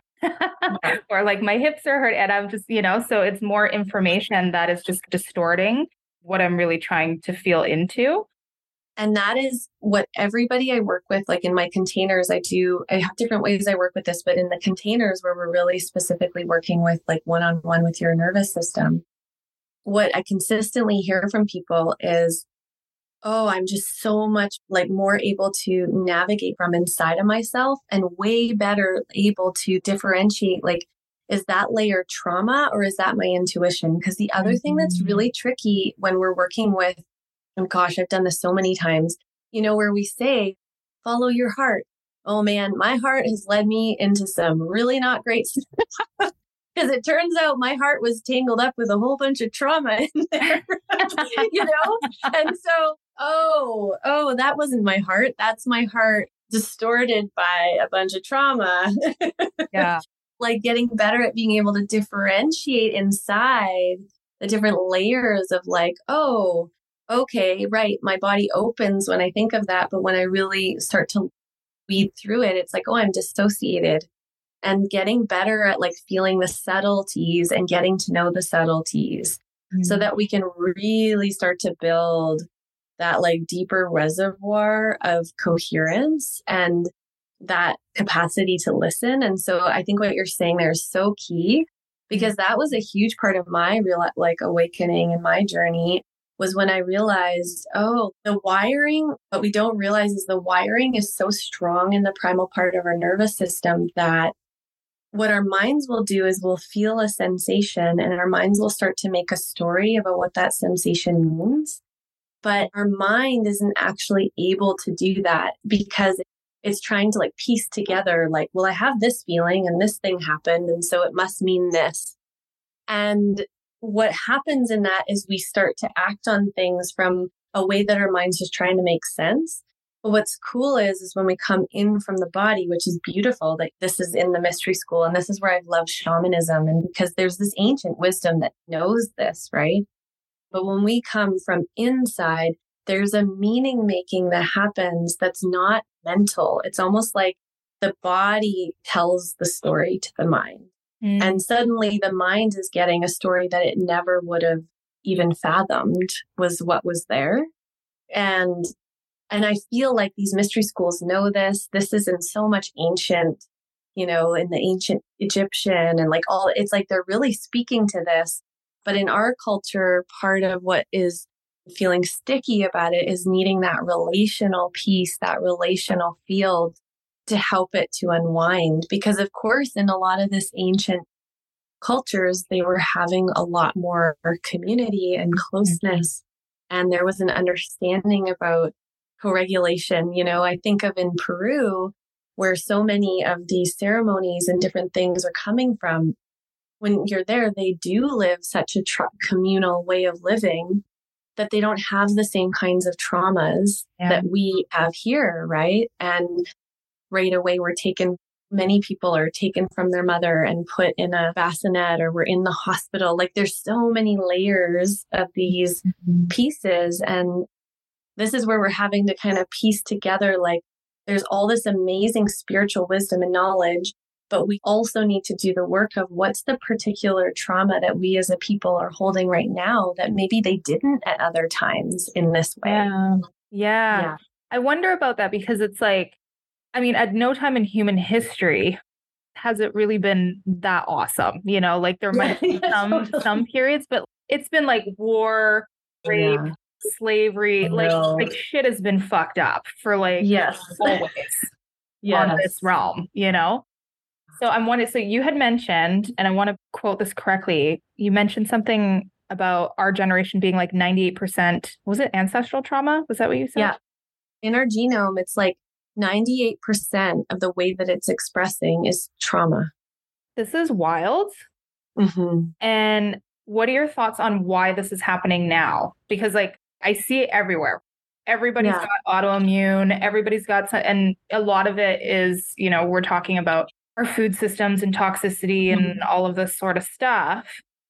or my hips are hurt and I'm just, so it's more information that is just distorting what I'm really trying to feel into. And that is what everybody I work with, in my containers, I have different ways I work with this, but in the containers where we're really specifically working with one-on-one with your nervous system, what I consistently hear from people is, oh, I'm just so much more able to navigate from inside of myself and way better able to differentiate, is that layer trauma or is that my intuition? Because the other thing that's really tricky when we're working with, and gosh, I've done this so many times, where we say, follow your heart. Oh man, my heart has led me into some really not great stuff. Because it turns out my heart was tangled up with a whole bunch of trauma in there, And so, oh, that wasn't my heart. That's my heart distorted by a bunch of trauma. Yeah. Getting better at being able to differentiate inside the different layers of oh, okay, right. My body opens when I think of that. But when I really start to weed through it, it's oh, I'm dissociated. And getting better at feeling the subtleties and getting to know the subtleties so that we can really start to build that deeper reservoir of coherence and that capacity to listen. And so I think what you're saying there is so key, because that was a huge part of my real awakening and my journey was when I realized, oh, the wiring, what we don't realize is the wiring is so strong in the primal part of our nervous system that what our minds will do is we'll feel a sensation and our minds will start to make a story about what that sensation means. But our mind isn't actually able to do that because it's trying to like piece together, like, well, I have this feeling and this thing happened, and so it must mean this. And what happens in that is we start to act on things from a way that our mind's just trying to make sense. But what's cool is when we come in from the body, which is beautiful, like this is in the mystery school. And this is where I've loved shamanism. And because there's this ancient wisdom that knows this, right? But when we come from inside, there's a meaning making that happens that's not mental. It's almost like the body tells the story to the mind. And suddenly the mind is getting a story that it never would have even fathomed was what was there. And I feel like these mystery schools know this. This is in so much ancient, in the ancient Egyptian and like all, it's like they're really speaking to this. But in our culture, part of what is feeling sticky about it is needing that relational piece, that relational field to help it to unwind. Because of course, in a lot of this ancient cultures, they were having a lot more community and closeness. And there was an understanding about co-regulation. I think of in Peru, where so many of these ceremonies and different things are coming from. When you're there, they do live such a communal way of living that they don't have the same kinds of traumas that we have here, right? And right away, many people are taken from their mother and put in a bassinet, or we're in the hospital. Like there's so many layers of these pieces. And this is where we're having to kind of piece together, like there's all this amazing spiritual wisdom and knowledge, but we also need to do the work of what's the particular trauma that we as a people are holding right now that maybe they didn't at other times in this way. Yeah. I wonder about that because it's like, at no time in human history has it really been that awesome. Like there might be some periods, but it's been like war, rape, slavery, like shit has been fucked up for like always on this realm, So I'm wondering, so you had mentioned, and I want to quote this correctly, you mentioned something about our generation being like 98%, was it ancestral trauma? Was that what you said? Yeah. In our genome, it's like 98% of the way that it's expressing is trauma. This is wild. And what are your thoughts on why this is happening now? Because like I see it everywhere. Everybody's got autoimmune. Everybody's got some, and a lot of it is, we're talking about our food systems and toxicity and all of this sort of stuff.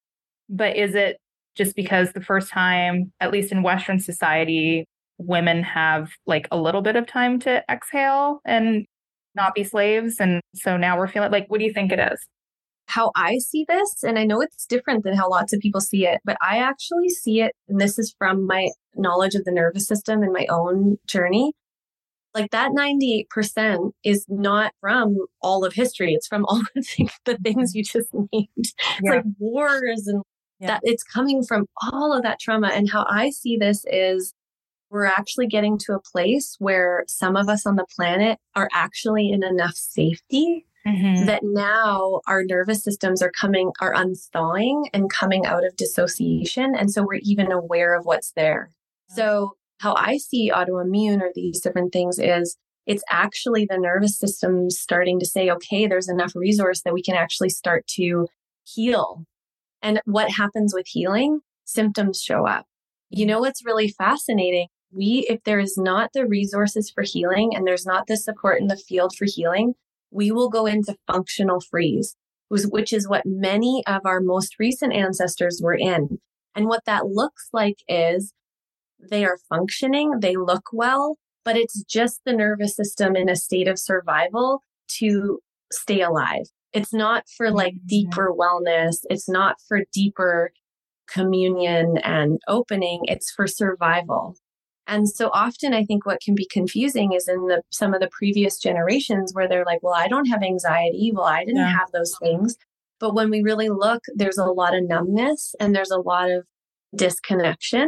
But is it just because the first time, at least in Western society, women have like a little bit of time to exhale and not be slaves? And so now we're feeling like, what do you think it is? How I see this, and I know it's different than how lots of people see it, but I actually see it, and this is from my knowledge of the nervous system and my own journey. Like that 98% is not from all of history. It's from all the things you just named. It's like wars and that it's coming from all of that trauma. And how I see this is we're actually getting to a place where some of us on the planet are actually in enough safety that now our nervous systems are unthawing and coming out of dissociation. And so we're even aware of what's there. So how I see autoimmune or these different things is it's actually the nervous system starting to say, okay, there's enough resource that we can actually start to heal. And what happens with healing? Symptoms show up. What's really fascinating? If there is not the resources for healing and there's not the support in the field for healing, we will go into functional freeze, which is what many of our most recent ancestors were in. And what that looks like is they are functioning, they look well, but it's just the nervous system in a state of survival to stay alive. It's not for like deeper wellness. It's not for deeper communion and opening. It's for survival. And so often I think what can be confusing is in some of the previous generations where they're like, well, I don't have anxiety. Well, I didn't have those things. But when we really look, there's a lot of numbness and there's a lot of disconnection.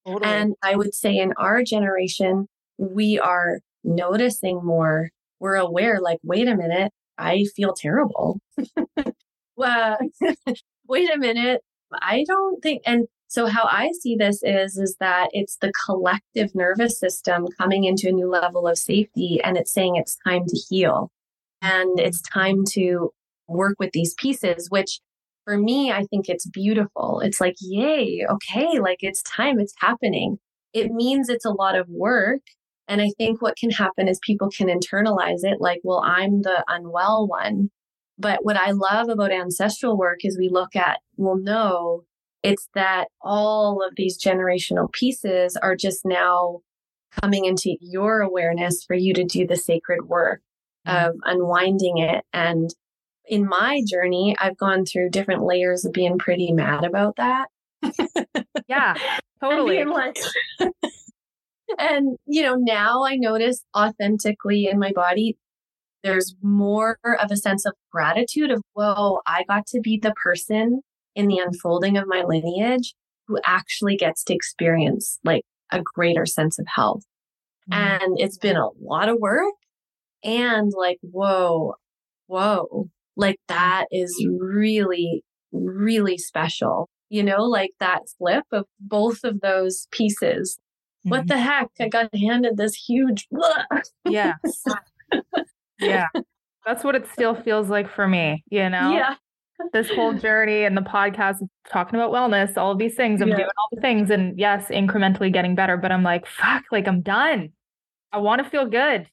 Totally. And I would say in our generation, we are noticing more. We're aware, like, wait a minute, I feel terrible. Well, wait a minute. I don't think, and so how I see this is that it's the collective nervous system coming into a new level of safety, and it's saying it's time to heal and it's time to work with these pieces, which for me, I think it's beautiful. It's like, yay, okay, like it's time, it's happening. It means it's a lot of work. And I think what can happen is people can internalize it like, well, I'm the unwell one. But what I love about ancestral work is we look at, well, no, it's that all of these generational pieces are just now coming into your awareness for you to do the sacred work of unwinding it. And in my journey, I've gone through different layers of being pretty mad about that. Yeah, totally. And, like, and, now I notice authentically in my body, there's more of a sense of gratitude of, whoa, I got to be the person in the unfolding of my lineage who actually gets to experience like a greater sense of health. Mm-hmm. And it's been a lot of work and like, whoa, like that is really, really special. Like that flip of both of those pieces. Mm-hmm. What the heck? I got handed this huge. Yeah. Yeah. That's what it still feels like for me, Yeah. This whole journey and the podcast talking about wellness, all of these things, I'm doing all the things and yes, incrementally getting better, but I'm like, fuck, like I'm done. I want to feel good.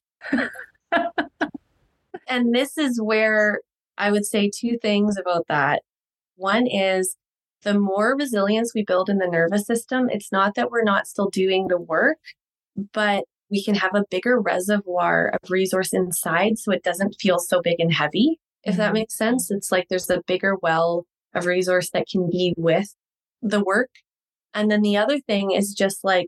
And this is where I would say two things about that. One is the more resilience we build in the nervous system, it's not that we're not still doing the work, but we can have a bigger reservoir of resource inside so it doesn't feel so big and heavy, if that makes sense. It's like there's a bigger well of resource that can be with the work. And then the other thing is just like,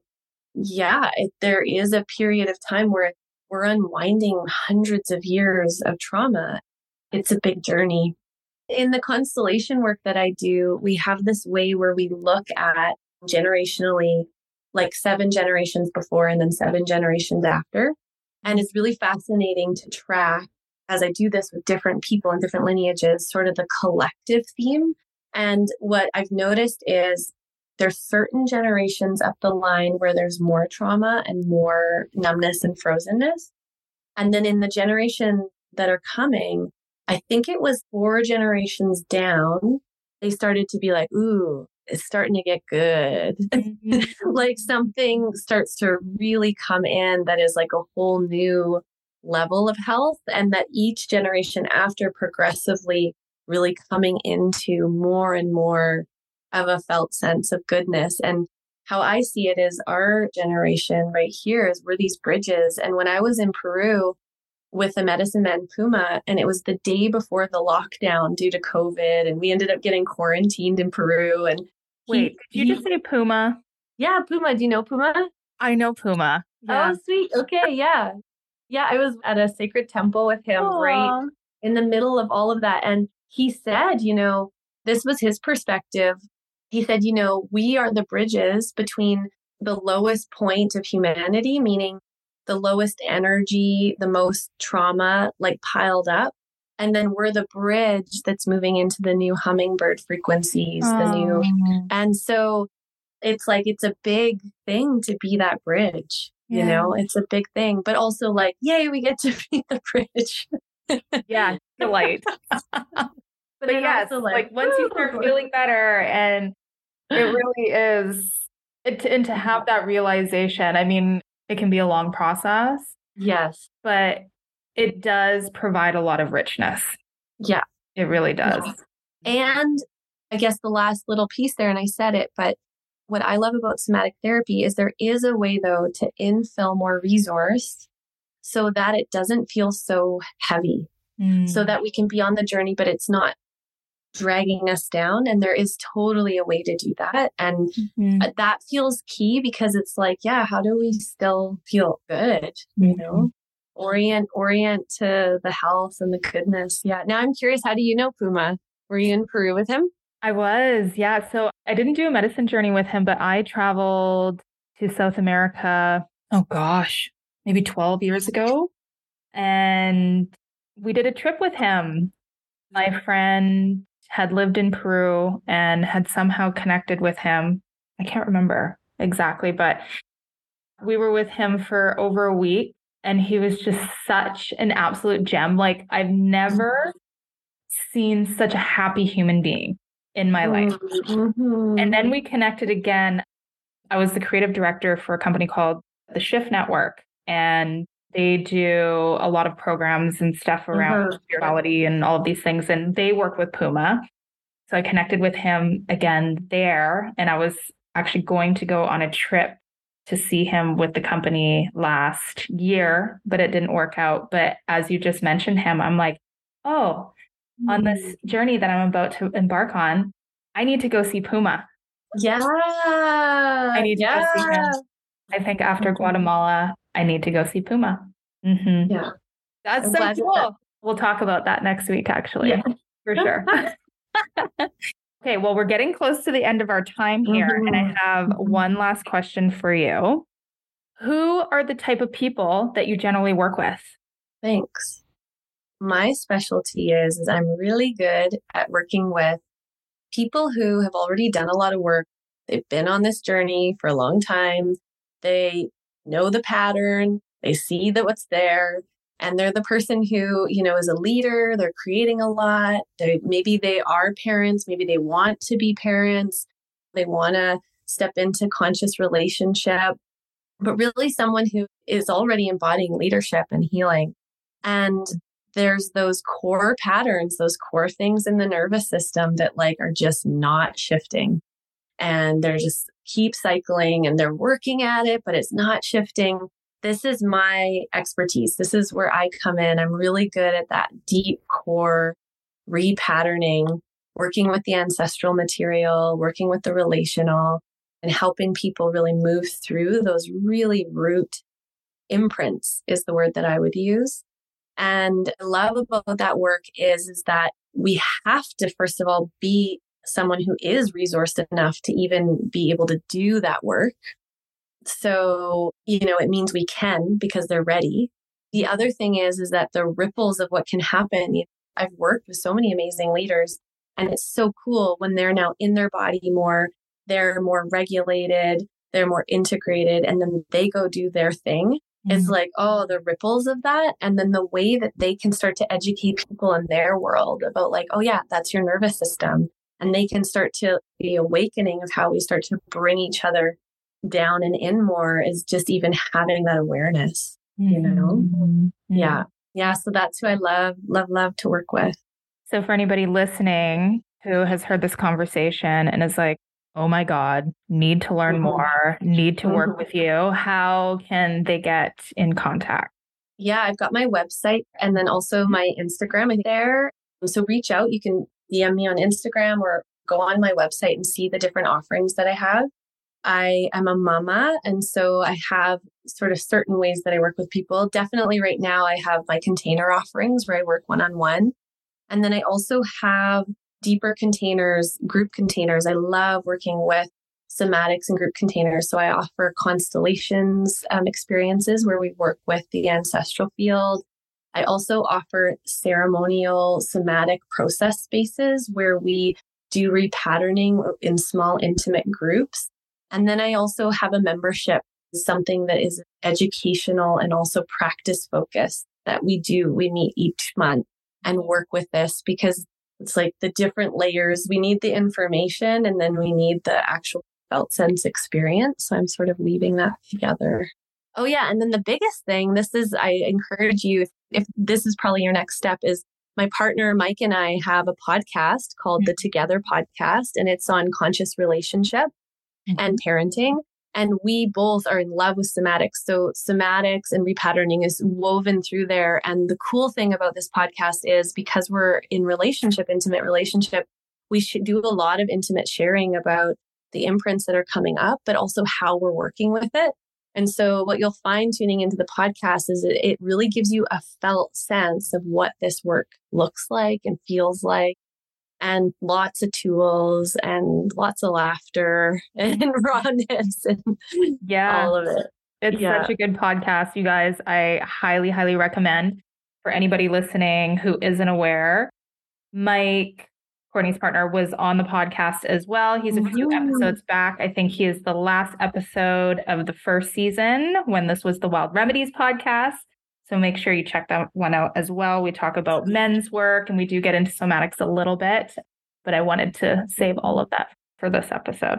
there is a period of time where we're unwinding hundreds of years of trauma. It's a big journey. In the constellation work that I do, we have this way where we look at generationally, like 7 generations before and then 7 generations after. And it's really fascinating to track as I do this with different people and different lineages, sort of the collective theme. And what I've noticed is there's certain generations up the line where there's more trauma and more numbness and frozenness. And then in the generation that are coming, I think it was 4 generations down, they started to be like, ooh, it's starting to get good. Like something starts to really come in that is like a whole new level of health, and that each generation after progressively really coming into more and more of a felt sense of goodness. And how I see it is our generation right here is we're these bridges. And when I was in Peru with the medicine man Puma, and it was the day before the lockdown due to COVID, and we ended up getting quarantined in Peru. And wait, did you just say Puma? Yeah, Puma. Do you know Puma? I know Puma. Yeah. Oh, sweet. Okay, yeah. Yeah, I was at a sacred temple with him right in the middle of all of that. And he said, this was his perspective. He said, we are the bridges between the lowest point of humanity, meaning the lowest energy, the most trauma, like piled up. And then we're the bridge that's moving into the new hummingbird frequencies, and so it's like, it's a big thing to be that bridge. It's a big thing, but also like, yay, we get to be the bridge. Yeah, delight. But yes, like once you start feeling better, and it really is, and to have that realization, I mean, it can be a long process. Yes. But it does provide a lot of richness. Yeah. It really does. Yeah. And I guess the last little piece there, and I said it, but what I love about somatic therapy is there is a way, though, to infill more resource so that it doesn't feel so heavy, so that we can be on the journey, but it's not dragging us down. And there is totally a way to do that. And that feels key, because it's like, how do we still feel good? Orient to the health and the goodness. Yeah. Now I'm curious, how do you know Puma? Were you in Peru with him? I was, yeah. So I didn't do a medicine journey with him, but I traveled to South America, oh gosh, maybe 12 years ago. And we did a trip with him. My friend had lived in Peru and had somehow connected with him. I can't remember exactly, but we were with him for over a week and he was just such an absolute gem. Like I've never seen such a happy human being in my life. Mm-hmm. And then we connected again. I was the creative director for a company called the Shift Network, and they do a lot of programs and stuff around spirituality and all of these things. And they work with Puma. So I connected with him again there. And I was actually going to go on a trip to see him with the company last year, but it didn't work out. But as you just mentioned him, I'm like, oh, on this journey that I'm about to embark on, I need to go see Puma. Yeah. I need to go see him. I think after Guatemala, I need to go see Puma. Mm-hmm. Yeah. That's so cool. We'll talk about that next week, actually, for sure. Okay, well, we're getting close to the end of our time here, and I have one last question for you. Who are the type of people that you generally work with? Thanks. My specialty is I'm really good at working with people who have already done a lot of work. They've been on this journey for a long time. They know the pattern. They see that what's there. And they're the person who, is a leader. They're creating a lot. Maybe they are parents. Maybe they want to be parents. They want to step into conscious relationship, but really someone who is already embodying leadership and healing. And there's those core patterns, those core things in the nervous system that are just not shifting. And they're just keep cycling and they're working at it, but it's not shifting. This is my expertise. This is where I come in. I'm really good at that deep core repatterning, working with the ancestral material, working with the relational, and helping people really move through those really root imprints is the word that I would use. And I love about that work is that we have to, first of all, be someone who is resourced enough to even be able to do that work. So, it means we can because they're ready. The other thing is that the ripples of what can happen. I've worked with so many amazing leaders, and it's so cool when they're now in their body more, they're more regulated, they're more integrated, and then they go do their thing. It's the ripples of that. And then the way that they can start to educate people in their world about oh yeah, that's your nervous system. And they can start to the awakening of how we start to bring each other down and in more is just even having that awareness, Yeah. Yeah. So that's who I love to work with. So for anybody listening who has heard this conversation and is like, oh my God, need to learn more, need to work with you, how can they get in contact? Yeah, I've got my website and then also my Instagram there. So reach out. You can DM me on Instagram or go on my website and see the different offerings that I have. I am a mama, and so I have sort of certain ways that I work with people. Definitely right now I have my container offerings where I work one-on-one. And then I also have deeper containers, group containers. I love working with somatics and group containers. So I offer constellations experiences where we work with the ancestral field. I also offer ceremonial somatic process spaces where we do repatterning in small, intimate groups. And then I also have a membership, something that is educational and also practice focused that we do. We meet each month and work with this because it's the different layers. We need the information and then we need the actual felt sense experience. So I'm sort of weaving that together. Oh yeah. And then the biggest thing, I encourage you, if this is probably your next step, is my partner, Mike, and I have a podcast called the Together Podcast, and it's on conscious relationship and parenting. And we both are in love with somatics. So somatics and repatterning is woven through there. And the cool thing about this podcast is because we're in intimate relationship, we should do a lot of intimate sharing about the imprints that are coming up, but also how we're working with it. And so what you'll find tuning into the podcast is it really gives you a felt sense of what this work looks like and feels like. and lots of tools and lots of laughter and rawness and all of it. It's such a good podcast, you guys. I highly, highly recommend for anybody listening who isn't aware. Mike, Courtney's partner, was on the podcast as well. He's a few episodes back. I think he is the last episode of the first season when this was the Wild Remedies podcast. So make sure you check that one out as well. We talk about men's work and we do get into somatics a little bit, but I wanted to save all of that for this episode.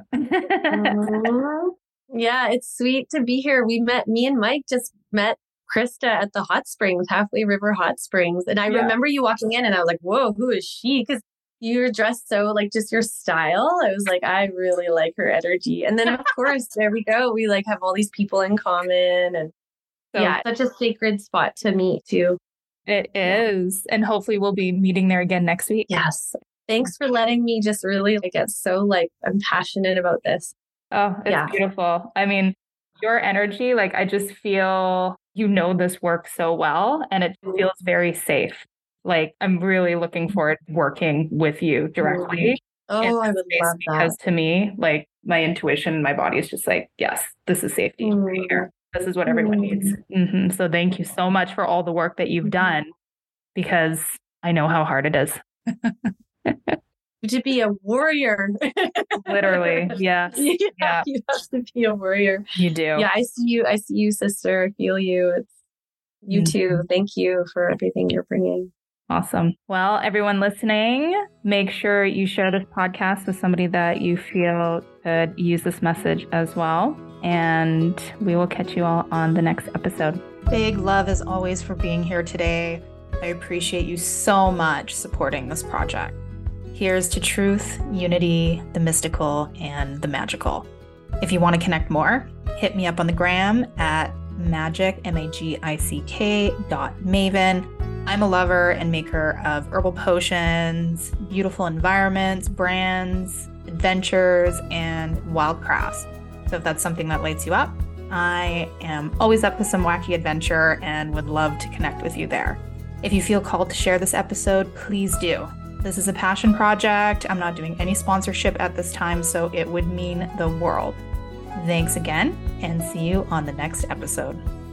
Yeah, it's sweet to be here. Me and Mike just met Krista at the hot springs, Halfway River Hot Springs. And I remember you walking in and I was like, whoa, who is she? Because you were dressed so like just your style. I was like, I really like her energy. And then of course, there we go. We like have all these people in common. And such a sacred spot to meet too. It is. And hopefully we'll be meeting there again next week. Yes. Thanks for letting me just really get so I'm passionate about this. Oh, it's beautiful. I mean, your energy, I just feel this work so well and it feels very safe. I'm really looking forward to working with you directly. Oh, I would love that. Because to me, my intuition, my body is just yes, this is safety right here. This is what everyone needs. Mm-hmm. So thank you so much for all the work that you've done because I know how hard it is. To be a warrior. Literally. Yes. Yeah. You have to be a warrior. You do. Yeah. I see you, sister. I feel you. It's you too. Thank you for everything you're bringing. Awesome. Well, everyone listening, make sure you share this podcast with somebody that you feel could use this message as well. And we will catch you all on the next episode. Big love as always for being here today. I appreciate you so much supporting this project. Here's to truth, unity, the mystical, and the magical. If you want to connect more, hit me up on the gram at magic, magick.maven. I'm a lover and maker of herbal potions, beautiful environments, brands, adventures, and wild crafts. So if that's something that lights you up, I am always up for some wacky adventure and would love to connect with you there. If you feel called to share this episode, please do. This is a passion project. I'm not doing any sponsorship at this time, so it would mean the world. Thanks again, and see you on the next episode.